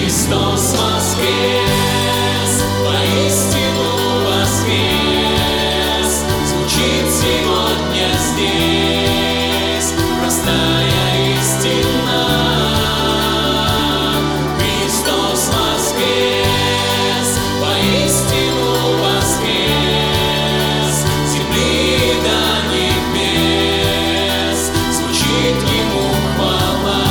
Христос воскрес, воистину воскрес, звучит сегодня здесь простая истина. Христос воскрес, воистину воскрес, с земли до небес звучит Ему хвала.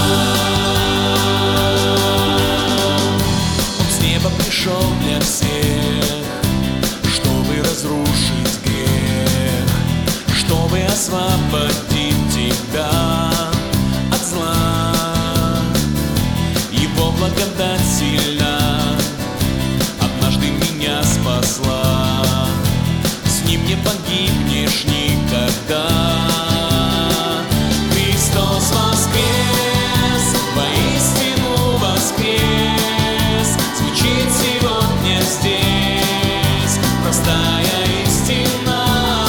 Пришел для всех, чтобы разрушить грех, чтобы освободить тебя от зла. Его благодать сильна, однажды меня спасла. С Ним не погибнешь никогда. Христос воскрес, воистину воскрес, звучит сегодня здесь простая истина.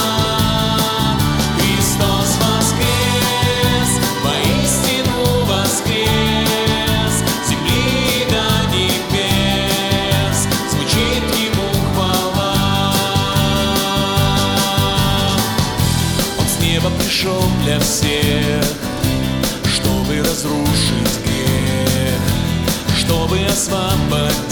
Христос воскрес, воистину воскрес, с земли до небес звучит Ему хвала. Он с неба пришел для всех, чтобы разрушить грех, чтобы освободить